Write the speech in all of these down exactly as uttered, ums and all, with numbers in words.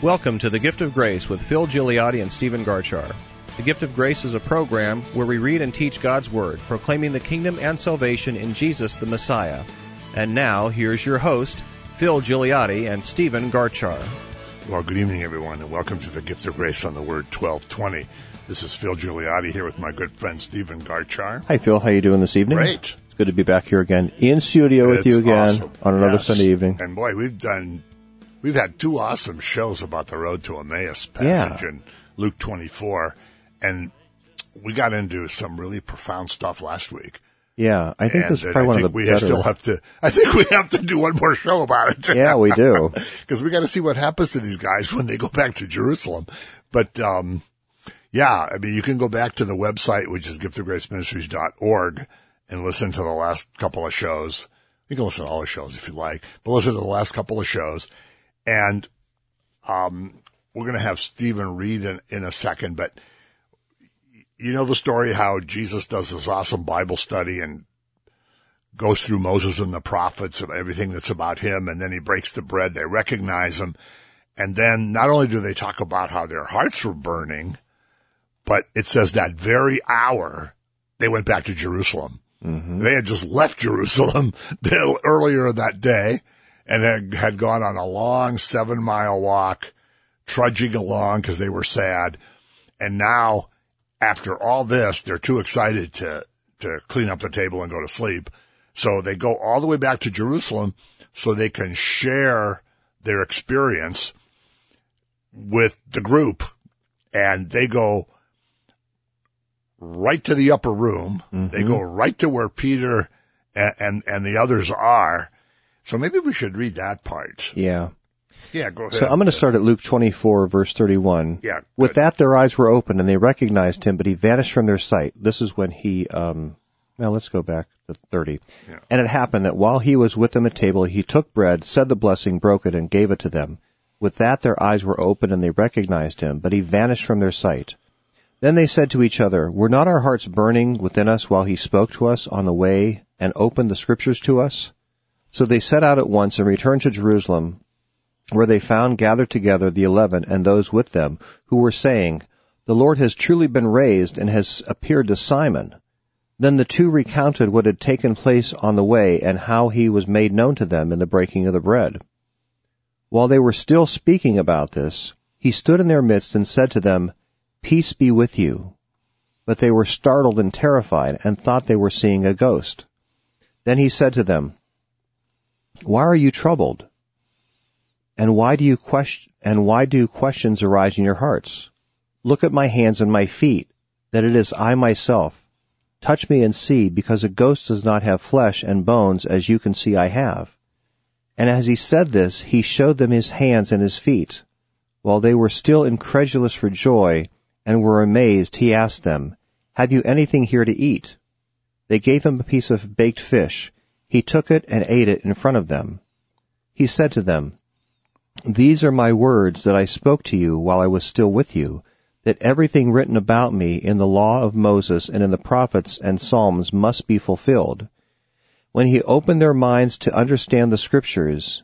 Welcome to The Gift of Grace with Phil Gigliotti and Stephen Garchar. The Gift of Grace is a program where we read and teach God's Word, proclaiming the kingdom and salvation in Jesus the Messiah. And now, here's your host, Phil Gigliotti and Stephen Garchar. Well, good evening, everyone, and welcome to The Gift of Grace on the Word twelve twenty. This is Phil Gigliotti here with my good friend Stephen Garchar. Hi, Phil. How you doing this evening? Great. It's good to be back here again in studio with It's you again awesome. on another Yes. Sunday evening. And boy, we've done, we've had two awesome shows about the road to Emmaus passage Yeah. in Luke twenty-four, and we got into some really profound stuff last week. Yeah, I think and this is uh, probably I one think of the we better. still have to. I think we have to do one more show about it. Yeah, we do. Because we got to see what happens to these guys when they go back to Jerusalem. But um yeah, I mean, you can go back to the website, which is gift of grace ministries dot org, and listen to the last couple of shows. You can listen to all the shows if you like, but listen to the last couple of shows. And um we're going to have Stephen read in, in a second, but you know the story how Jesus does this awesome Bible study and goes through Moses and the prophets and everything that's about him, and then he breaks the bread. They recognize him. And then not only do they talk about how their hearts were burning, but it says that very hour they went back to Jerusalem. Mm-hmm. They had just left Jerusalem earlier that day and had, had gone on a long seven-mile walk, trudging along because they were sad. And now, after all this, they're too excited to, to clean up the table and go to sleep. So they go all the way back to Jerusalem so they can share their experience with the group. And they go right to the upper room. Mm-hmm. They go right to where Peter and, and, and the others are. So maybe we should read that part. Yeah. Yeah, go ahead. So I'm going to start at Luke twenty-four, verse thirty-one. Yeah. With good. that, their eyes were opened, and they recognized him, but he vanished from their sight. This is when he, um, well, let's go back to thirty. Yeah. And it happened that while he was with them at table, he took bread, said the blessing, broke it, and gave it to them. With that, their eyes were opened, and they recognized him, but he vanished from their sight. Then they said to each other, were not our hearts burning within us while he spoke to us on the way and opened the scriptures to us? So they set out at once and returned to Jerusalem, where they found gathered together the eleven and those with them, who were saying, the Lord has truly been raised and has appeared to Simon. Then the two recounted what had taken place on the way and how he was made known to them in the breaking of the bread. While they were still speaking about this, he stood in their midst and said to them, peace be with you. But they were startled and terrified and thought they were seeing a ghost. Then he said to them, why are you troubled? And why do you question, and why do questions arise in your hearts? Look at my hands and my feet, that it is I myself. Touch me and see, because a ghost does not have flesh and bones as you can see I have. And as he said this, he showed them his hands and his feet. While they were still incredulous for joy and were amazed, he asked them, have you anything here to eat? They gave him a piece of baked fish. He took it and ate it in front of them. He said to them, these are my words that I spoke to you while I was still with you, that everything written about me in the law of Moses and in the prophets and Psalms must be fulfilled. When he opened their minds to understand the Scriptures,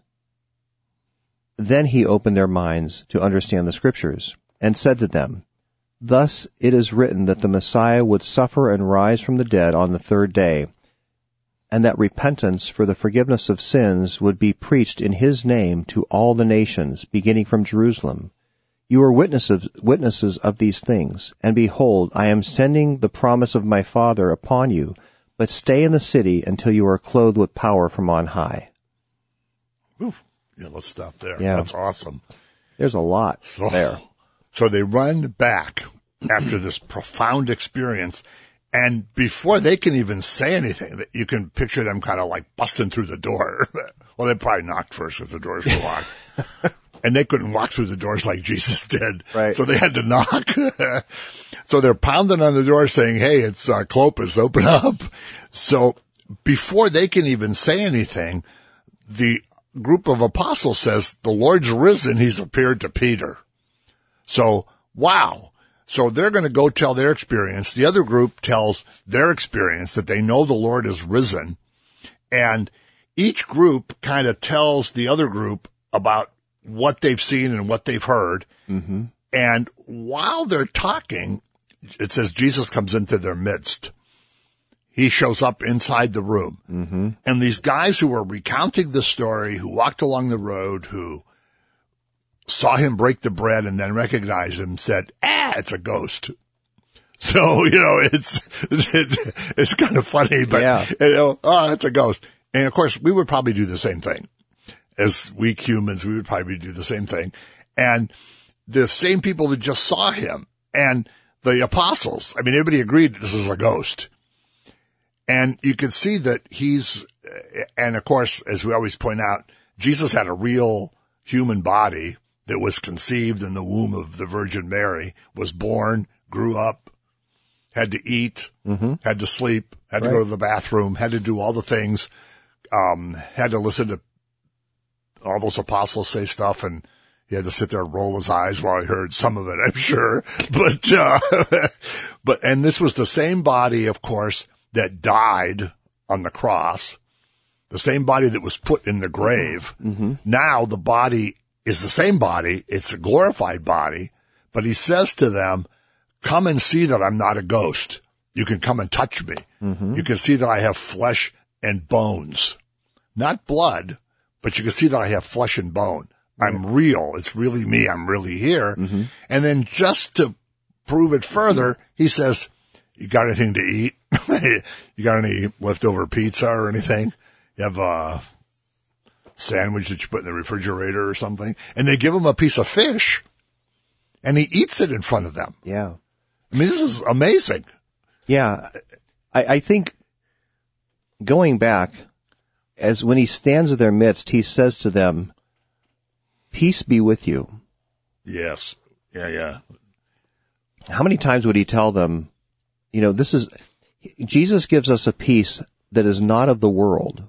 then he opened their minds to understand the Scriptures, and said to them, thus it is written that the Messiah would suffer and rise from the dead on the third day, and that repentance for the forgiveness of sins would be preached in his name to all the nations, beginning from Jerusalem. You are witnesses, witnesses of these things, and behold, I am sending the promise of my Father upon you, but stay in the city until you are clothed with power from on high. Oof. Yeah, let's stop there. Yeah. That's awesome. There's a lot So, there. So they run back after this profound experience, and before they can even say anything, you can picture them kind of like busting through the door. Well, they probably knocked first because the doors were locked. And they couldn't walk through the doors like Jesus did. Right. So they had to knock. So they're pounding on the door saying, hey, it's uh, Clopas, open up. So before they can even say anything, the group of apostles says, the Lord's risen, he's appeared to Peter. So, wow. So they're going to go tell their experience. The other group tells their experience that they know the Lord is risen. And each group kind of tells the other group about what they've seen and what they've heard. Mm-hmm. And while they're talking, it says Jesus comes into their midst. He shows up inside the room. Mm-hmm. And these guys who were recounting the story, who walked along the road, who saw him break the bread and then recognized him, said, ah, it's a ghost. So, you know, it's, it's, it's kind of funny, but, yeah. you know, oh, it's a ghost. And of course, we would probably do the same thing. As weak humans, we would probably do the same thing. And the same people that just saw him and the apostles, I mean, everybody agreed this is a ghost. And you can see that he's, and of course, as we always point out, Jesus had a real human body that was conceived in the womb of the Virgin Mary, was born, grew up, had to eat, mm-hmm. had to sleep, had right. to go to the bathroom, had to do all the things, um, had to listen to all those apostles say stuff, and he had to sit there and roll his eyes while he heard some of it, I'm sure. But, uh, but, and this was the same body, of course, that died on the cross, the same body that was put in the grave. Mm-hmm. Now the body is the same body. It's a glorified body, but he says to them, come and see that I'm not a ghost. You can come and touch me. Mm-hmm. You can see that I have flesh and bones, not blood, but you can see that I have flesh and bone. I'm real. It's really me. I'm really here. Mm-hmm. And then just to prove it further, he says, you got anything to eat? You got any leftover pizza or anything? You have a sandwich that you put in the refrigerator or something? And they give him a piece of fish, and he eats it in front of them. Yeah. I mean, this is amazing. Yeah. I, I think going back, as when he stands in their midst, he says to them, peace be with you. Yes. Yeah, yeah. How many times would he tell them, you know, this is, Jesus gives us a peace that is not of the world.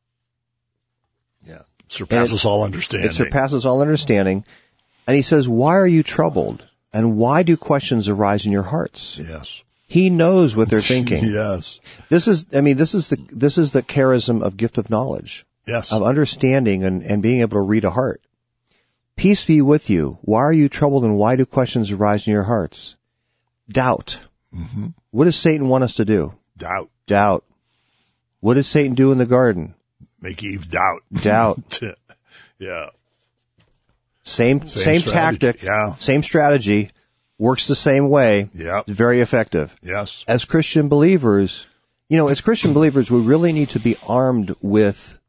Yeah. Surpasses it, all understanding. It surpasses all understanding. And he says, why are you troubled? And why do questions arise in your hearts? Yes. He knows what they're thinking. Yes. This is, I mean, this is the, this is the charism of gift of knowledge. Yes. Of understanding and, and being able to read a heart. Peace be with you. Why are you troubled and why do questions arise in your hearts? Doubt. Mm-hmm. What does Satan want us to do? Doubt. Doubt. What did Satan do in the garden? Make Eve doubt. Doubt. Yeah. Same, same, same tactic. Yeah. Same strategy. Works the same way. Yeah. It's very effective. Yes. As Christian believers, you know, as Christian believers, we really need to be armed with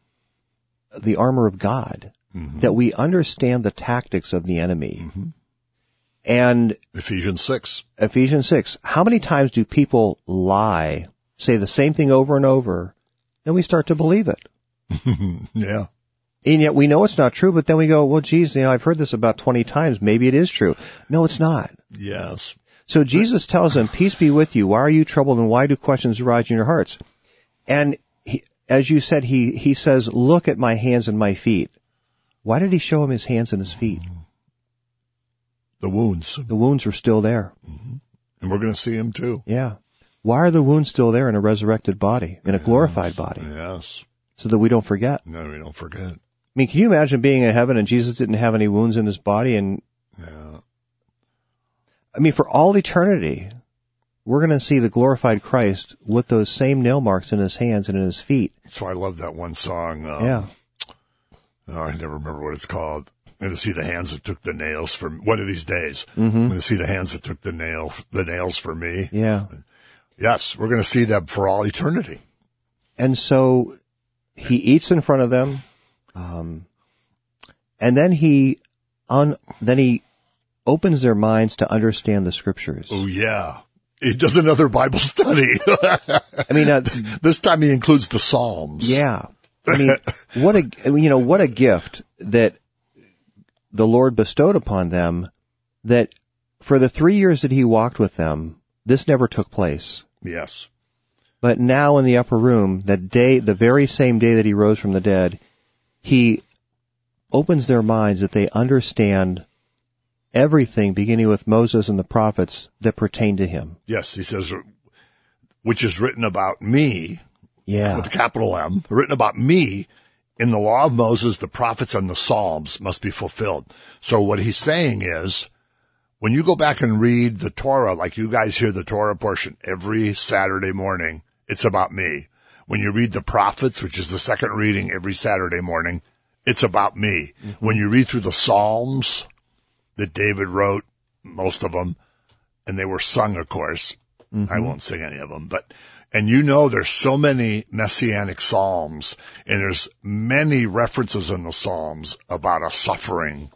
the armor of God. Mm-hmm. That we understand the tactics of the enemy. Mm-hmm. And Ephesians six. Ephesians six. How many times do people lie, say the same thing over and over, and we start to believe it? Yeah. And yet we know it's not true, but then we go, well, geez, you know, I've heard this about twenty times. Maybe it is true. No, it's not. Yes. So Jesus tells them, peace be with you. Why are you troubled and why do questions arise in your hearts? And he, as you said, he, he says, look at my hands and my feet. Why did he show him his hands and his feet? The wounds. The wounds were still there. Mm-hmm. And we're going to see him too. Yeah. Why are the wounds still there in a resurrected body, in a yes. glorified body? Yes. So that we don't forget. No, we don't forget. I mean, can you imagine being in heaven and Jesus didn't have any wounds in his body? And yeah. I mean, for all eternity, we're going to see the glorified Christ with those same nail marks in his hands and in his feet. So I love that one song. Um, yeah. Oh, I never remember what it's called. I'm going to see the hands that took the nails for one of these days. Mm-hmm. I'm going to see the hands that took the nail, the nails for me. Yeah. Yes, we're going to see them for all eternity. And so he eats in front of them, um, and then he, un, then he opens their minds to understand the scriptures. Oh yeah, he does another Bible study. I mean, uh, this time he includes the Psalms. Yeah. I mean, what a, you know, what a gift that the Lord bestowed upon them, that for the three years that he walked with them, this never took place. Yes. But now in the upper room, that day, the very same day that he rose from the dead, he opens their minds that they understand everything beginning with Moses and the prophets that pertain to him. Yes, he says, which is written about me. Yeah. With a capital M, written about me in the law of Moses, the prophets and the Psalms must be fulfilled. So what he's saying is, when you go back and read the Torah, like you guys hear the Torah portion every Saturday morning, it's about me. When you read the prophets, which is the second reading every Saturday morning, it's about me. Mm-hmm. When you read through the Psalms that David wrote, most of them, and they were sung, of course. Mm-hmm. I won't sing any of them, but, and you know there's so many messianic Psalms, and there's many references in the Psalms about a suffering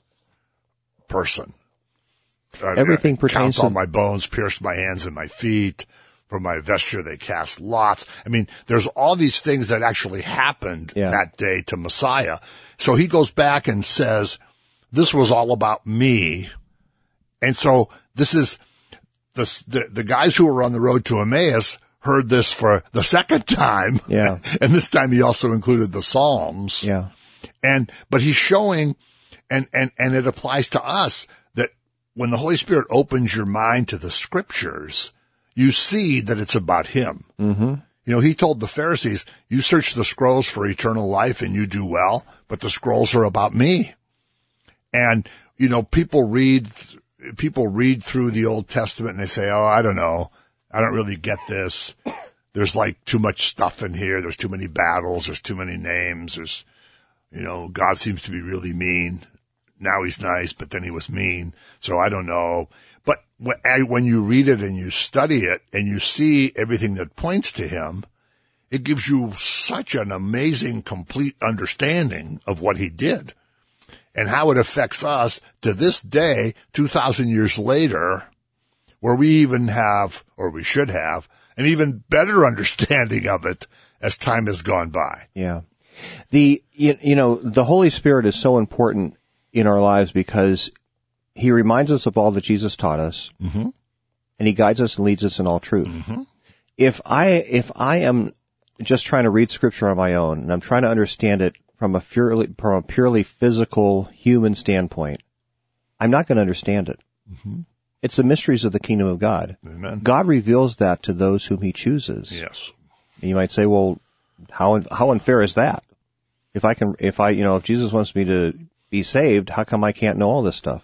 person. Everything uh, pertains to... Count all to... my bones, pierced my hands and my feet. For my vesture they cast lots. I mean, there's all these things that actually happened yeah. that day to Messiah. So he goes back and says, this was all about me. And so this is, the, the, the guys who were on the road to Emmaus heard this for the second time. Yeah. And this time he also included the Psalms. Yeah. And, but he's showing, and, and, and it applies to us, that when the Holy Spirit opens your mind to the scriptures, you see that it's about him. Mm-hmm. You know, he told the Pharisees, you search the scrolls for eternal life and you do well, but the scrolls are about me. And, you know, people read, people read through the Old Testament and they say, oh, I don't know. I don't really get this. There's like too much stuff in here. There's too many battles. There's too many names. There's, you know, God seems to be really mean. Now he's nice, but then he was mean. So I don't know. But when you read it and you study it and you see everything that points to him, it gives you such an amazing, complete understanding of what he did and how it affects us to this day, two thousand years later, where we even have, or we should have, an even better understanding of it as time has gone by. Yeah. The, you, you know, the Holy Spirit is so important in our lives because he reminds us of all that Jesus taught us, mm-hmm. and he guides us and leads us in all truth. Mm-hmm. If I if I am just trying to read Scripture on my own, and I'm trying to understand it from a purely from a purely physical human standpoint, I'm not going to understand it. Mm-hmm. It's the mysteries of the kingdom of God. Amen. God reveals that to those whom he chooses. Yes. And you might say, well, how how unfair is that? If I can, if I, you know, if Jesus wants me to be saved, how come I can't know all this stuff?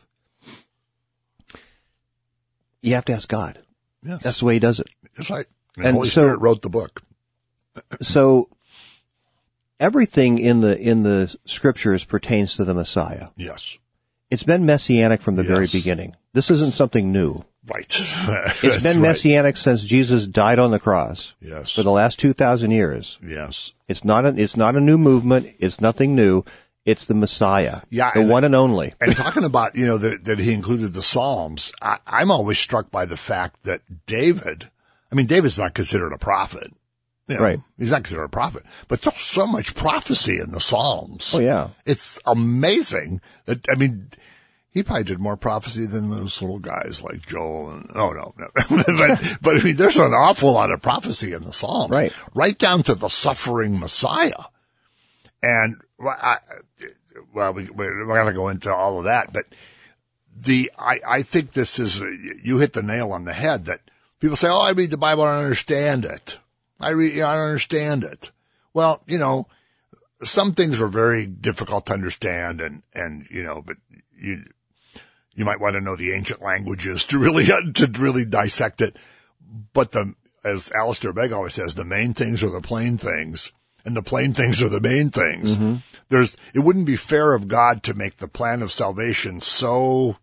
You have to ask God. Yes. That's the way he does it. It's like the and Holy so, Spirit wrote the book. So everything in the in the scriptures pertains to the Messiah. Yes. It's been messianic from the yes. very beginning. This isn't something new. Right. It's been messianic right. since Jesus died on the cross. Yes. For the last two thousand years. Yes. It's not a, it's not a new movement. It's nothing new. It's the Messiah, yeah, the and, one and only. And talking about, you know, that, that he included the Psalms, I, I'm always struck by the fact that David, I mean, David's not considered a prophet. You know, right. He's not considered a prophet. But there's so much prophecy in the Psalms. Oh, yeah. It's amazing. That I mean, he probably did more prophecy than those little guys like Joel and, oh, no, no. but, but I mean, there's an awful lot of prophecy in the Psalms. Right. Right down to the suffering Messiah. And, I, well, we, we're not going to go into all of that, but the, I, I think this is, you hit the nail on the head that people say, oh, I read the Bible, I don't understand it. I read, I don't understand it. Well, you know, some things are very difficult to understand and, and, you know, but you, you might want to know the ancient languages to really, to really dissect it. But the, as Alistair Begg always says, the main things are the plain things. And the plain things are the main things. Mm-hmm. There's, it wouldn't be fair of God to make the plan of salvation so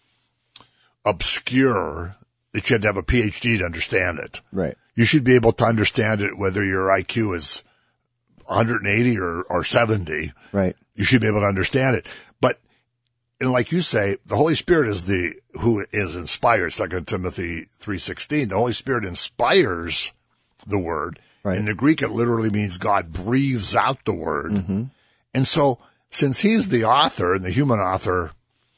obscure that you had to have a P H D to understand it. Right. You should be able to understand it whether your I Q is one hundred eighty or, or seventy. Right. You should be able to understand it. But, and like you say, the Holy Spirit is the, who is inspired, Second Timothy three sixteen. The Holy Spirit inspires the word. Right. In the Greek, it literally means God breathes out the word. Mm-hmm. And so, since he's the author, and the human author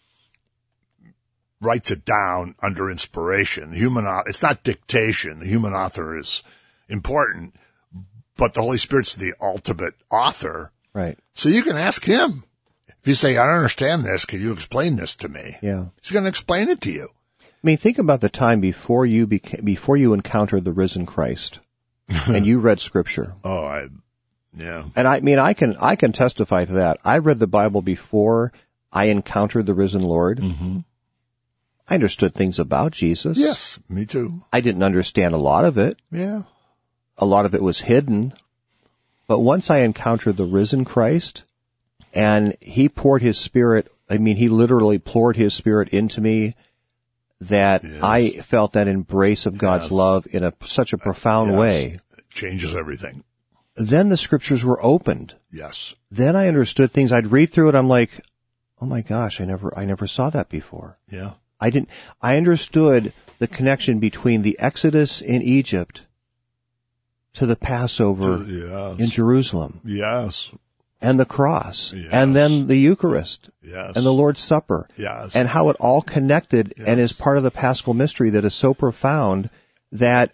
writes it down under inspiration, the human, it's not dictation. The human author is important, but the Holy Spirit's the ultimate author. Right. So you can ask him. If you say, I don't understand this, can you explain this to me? Yeah. He's going to explain it to you. I mean, think about the time before you beca- before you encountered the risen Christ. And you read Scripture. Oh, I, Yeah. And I mean, I can, I can testify to that. I read the Bible before I encountered the risen Lord. Mm-hmm. I understood things about Jesus. Yes, me too. I didn't understand a lot of it. Yeah. A lot of it was hidden. But once I encountered the risen Christ, and he poured his Spirit, I mean, he literally poured his Spirit into me, that yes. I felt that embrace of God's yes. love in a such a profound yes. way. It changes everything. Then the scriptures were opened. Yes. Then I understood things. I'd read through it. I'm like, oh my gosh, I never, I never saw that before. Yeah. I didn't, I understood the connection between the Exodus in Egypt to the Passover yes. in Jerusalem. Yes. And the cross. Yes. And then the Eucharist. Yes. And the Lord's Supper. Yes. And how it all connected yes. and is part of the Paschal mystery that is so profound that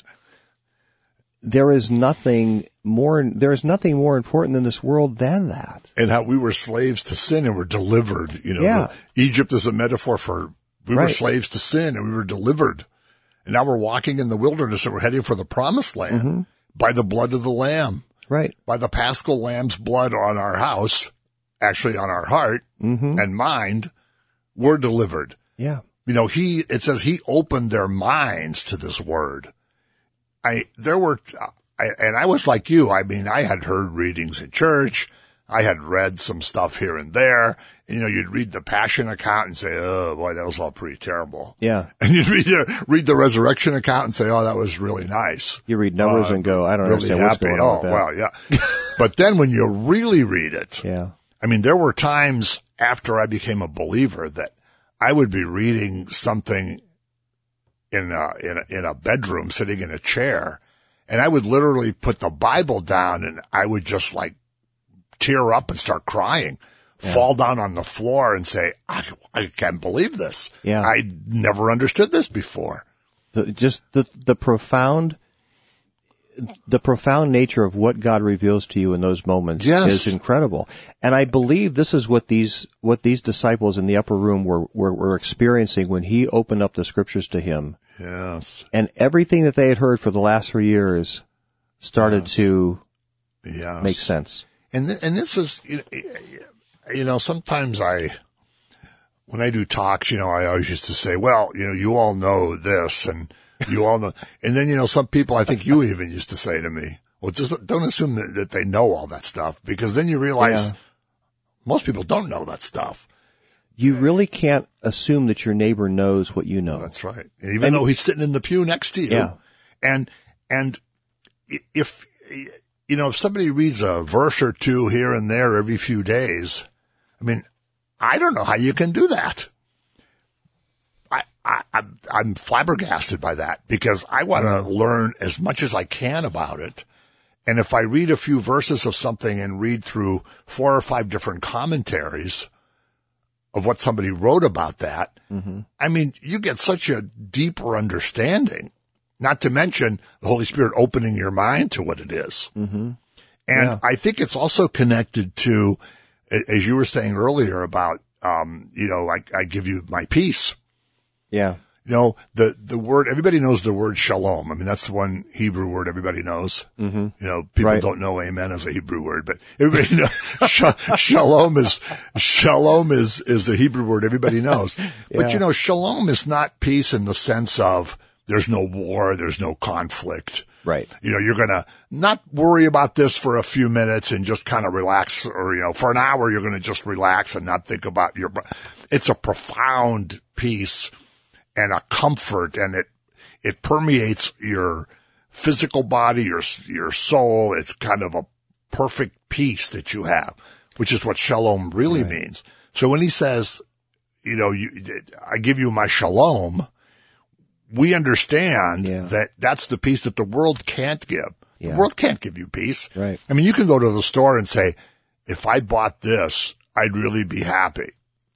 there is nothing more, there is nothing more important in this world than that. And how we were slaves to sin and were delivered. You know, Yeah. Egypt is a metaphor for we Right. were slaves to sin and we were delivered. And now we're walking in the wilderness and we're heading for the promised land Mm-hmm. by the blood of the Lamb, Right. by the Paschal Lamb's blood on our house, actually on our heart Mm-hmm. and mind, we're delivered. Yeah. You know, he, it says he opened their minds to this word. I, there were, I, and I was like you. I mean, I had heard readings in church. I had read some stuff here and there. You know, you'd read the Passion account and say, oh boy, that was all pretty terrible. Yeah. And you'd read the, read the Resurrection account and say, oh, that was really nice. You read numbers Uh, and go, I don't really understand happy. what's going oh, on with that. well, yeah. But then when you really read it, Yeah. I mean, there were times after I became a believer that I would be reading something in a, in a, in a bedroom, sitting in a chair, and I would literally put the Bible down and I would just like tear up and start crying, Yeah. fall down on the floor and say, I, I can't believe this. Yeah. I never understood this before. The, just the, the profound, the profound nature of what God reveals to you in those moments Yes. is incredible. And I believe this is what these, what these disciples in the upper room were, were, were experiencing when he opened up the scriptures to him. Yes. And everything that they had heard for the last three years started Yes. to Yes. make sense. And th- and this is, you know, you know, sometimes I, when I do talks, you know, I always used to say, well, you know, you all know this and you all know, and then, you know, some people, I think you even used to say to me, well, just don't assume that, that they know all that stuff, because then you realize Yeah. most people don't know that stuff. You really can't assume that your neighbor knows what you know. That's right. And even And- though he's sitting in the pew next to you. Yeah. And, and if, you know, if somebody reads a verse or two here and there every few days, I mean, I don't know how you can do that. I, I, I'm, I'm flabbergasted by that, because I want to learn as much as I can about it. And if I read a few verses of something and read through four or five different commentaries of what somebody wrote about that, Mm-hmm. I mean, you get such a deeper understanding, not to mention the Holy Spirit opening your mind to what it is. Mm-hmm. And Yeah. I think it's also connected to, a- as you were saying earlier about, um, you know, I, I give you my peace. Yeah. You know, the, the word, everybody knows the word shalom. I mean, that's the one Hebrew word everybody knows. Mm-hmm. You know, people Right. don't know amen as a Hebrew word, but everybody knows sh- shalom is, shalom is, is the Hebrew word everybody knows. But Yeah. you know, shalom is not peace in the sense of there's no war, there's no conflict. Right. You know, you're gonna not worry about this for a few minutes and just kind of relax, or, you know, for an hour you're gonna just relax and not think about your, it's a profound peace and a comfort, and it, it permeates your physical body, your, your soul. It's kind of a perfect peace that you have, which is what shalom really Right. means. So when he says, you know, you, I give you my shalom, we understand Yeah. that that's the peace that the world can't give. Yeah. The world can't give you peace. Right. I mean, you can go to the store and say, if I bought this, I'd really be happy.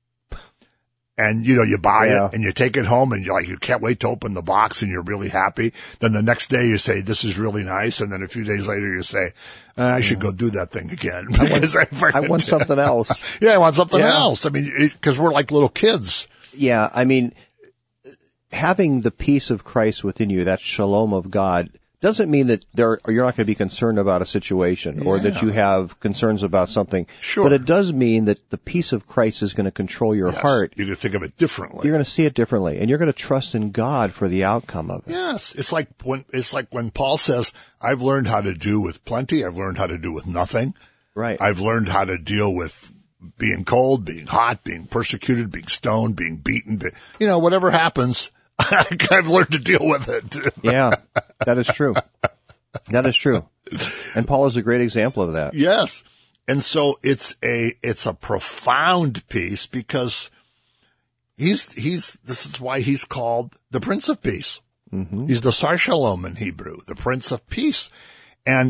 And, you know, you buy Yeah. it and you take it home and you're like, you can't wait to open the box and you're really happy. Then the next day you say, this is really nice. And then a few days later you say, uh, I should go do that thing again. I want, I want something else. Yeah, I want something Yeah. else. I mean, because we're like little kids. Yeah, I mean, having the peace of Christ within you, that shalom of God, Doesn't mean that there, you're not going to be concerned about a situation or Yeah. that you have concerns about something. Sure. But it does mean that the peace of Christ is going to control your Yes. heart. You're going to think of it differently. You're going to see it differently, and you're going to trust in God for the outcome of it. Yes, it's like when it's like when Paul says, "I've learned how to do with plenty. I've learned how to do with nothing. Right. I've learned how to deal with being cold, being hot, being persecuted, being stoned, being beaten. Be, you know, whatever happens, I've learned to deal with it." Yeah, that is true. That is true. And Paul is a great example of that. Yes, and so it's a it's a profound peace because he's he's this is why he's called the Prince of Peace. Mm-hmm. He's the Sar Shalom in Hebrew, the Prince of Peace. And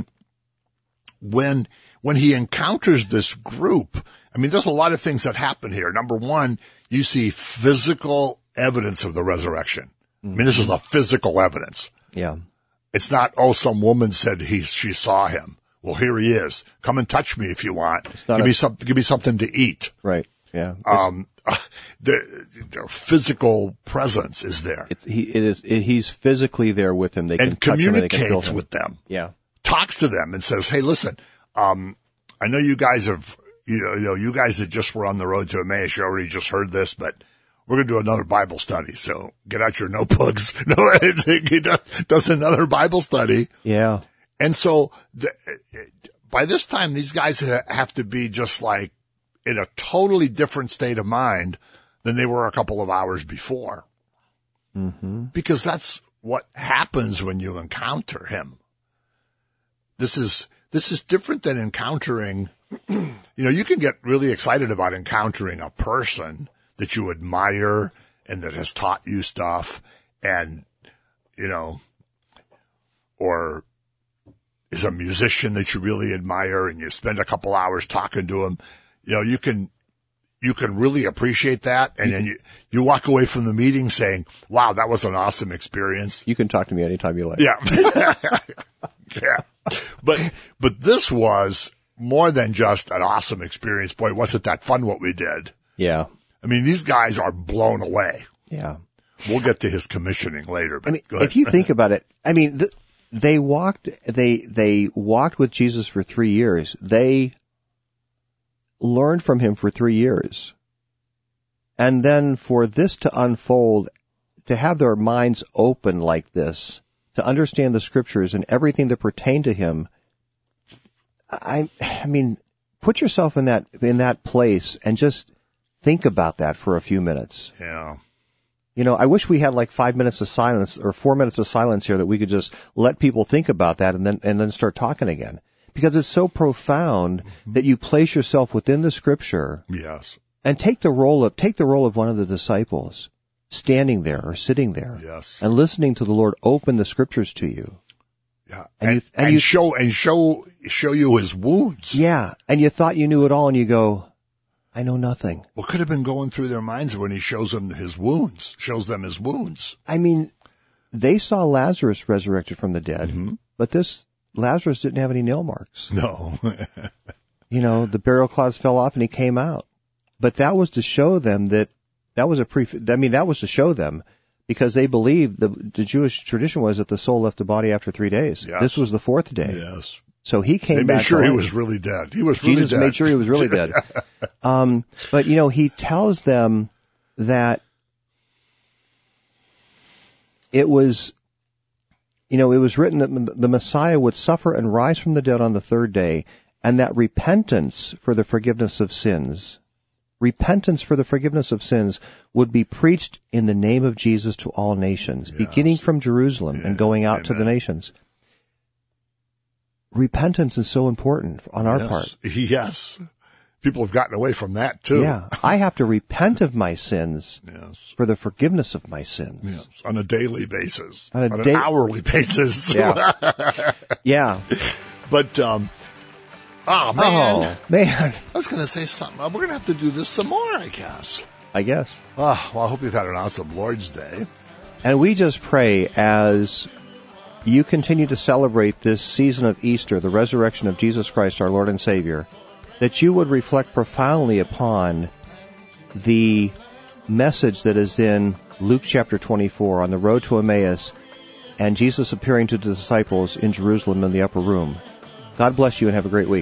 when when he encounters this group, I mean, there's a lot of things that happen here. Number one, you see physical evidence of the resurrection. I mean, this is a physical evidence. Yeah. It's not, oh, some woman said he she saw him. Well, here he is. Come and touch me if you want. Give a- me some, give me something to eat. Right. Yeah. Um, the, the physical presence is there. It's, he, it is, it, he's physically there with them. They can And touch him and they can feel communicates him. with them. Yeah. Talks to them and says, "Hey, listen, um, I know you guys have, you know, you know, you guys that just were on the road to Emmaus, you already just heard this, but we're going to do another Bible study. So get out your notebooks." No, he does, does another Bible study. Yeah. And so the, by this time, these guys have to be just like in a totally different state of mind than they were a couple of hours before. Mm-hmm. Because that's what happens when you encounter him. This is, this is different than encountering, you know, you can get really excited about encountering a person that you admire and that has taught you stuff and, you know, or is a musician that you really admire and you spend a couple hours talking to him. You know, you can, you can really appreciate that. And then you, you walk away from the meeting saying, "Wow, that was an awesome experience." You can talk to me anytime you like. Yeah. Yeah. But, but this was more than just an awesome experience. Boy, wasn't that fun what we did. Yeah. I mean, these guys are blown away. Yeah. We'll get to his commissioning later. But I mean, go ahead. if you think about it, I mean, th- they walked, they, they walked with Jesus for three years. They learned from him for three years. And then for this to unfold, to have their minds open like this, to understand the scriptures and everything that pertained to him, I, I mean, put yourself in that, in that place and just think about that for a few minutes. Yeah. You know, I wish we had like five minutes of silence or four minutes of silence here that we could just let people think about that and then, and then start talking again. Because it's so profound mm-hmm. that you place yourself within the scripture. Yes. And take the role of, take the role of one of the disciples, standing there or sitting there. Yes. And listening to the Lord open the scriptures to you. Yeah. And, And, you, and, and you, show, and show, show you his wounds. yeah. And you thought you knew it all and you go, I know nothing. What could have been going through their minds when he shows them his wounds, shows them his wounds? I mean, they saw Lazarus resurrected from the dead, Mm-hmm. but this Lazarus didn't have any nail marks. No. You know, the burial cloths fell off and he came out. But that was to show them that, that was a pre, I mean, that was to show them because they believed the, the Jewish tradition was that the soul left the body after three days. Yes. This was the fourth day. Yes. So he came They back. made sure he home. was really dead. He was really Jesus dead. made sure he was really dead. Um, but you know, he tells them that it was, you know, it was written that the Messiah would suffer and rise from the dead on the third day, and that repentance for the forgiveness of sins, repentance for the forgiveness of sins would be preached in the name of Jesus to all nations, Yes. beginning from Jerusalem Yeah. and going out Amen. to the nations. Repentance is so important on our yes. part. Yes. People have gotten away from that too. Yeah, I have to repent of my sins Yes. for the forgiveness of my sins. Yes. On a daily basis. On a on da- an hourly basis. Yeah. Yeah. But, um, oh man. Oh, man. I was going to say something. We're going to have to do this some more, I guess. I guess. Oh, well, I hope you've had an awesome Lord's Day. And we just pray as you continue to celebrate this season of Easter, the resurrection of Jesus Christ, our Lord and Savior, that you would reflect profoundly upon the message that is in Luke chapter twenty-four on the road to Emmaus, and Jesus appearing to the disciples in Jerusalem in the upper room. God bless you and have a great week.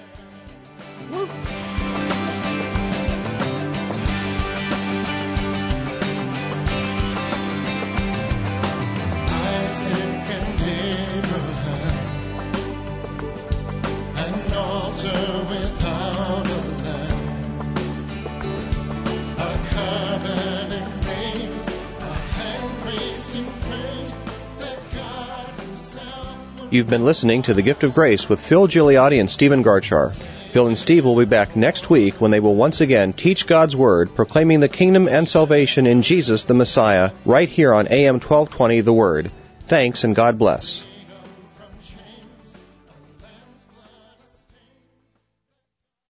You've been listening to The Gift of Grace with Phil Gigliotti and Stephen Garchar. Phil and Steve will be back next week when they will once again teach God's Word, proclaiming the kingdom and salvation in Jesus the Messiah, right here on A M twelve twenty The Word. Thanks and God bless.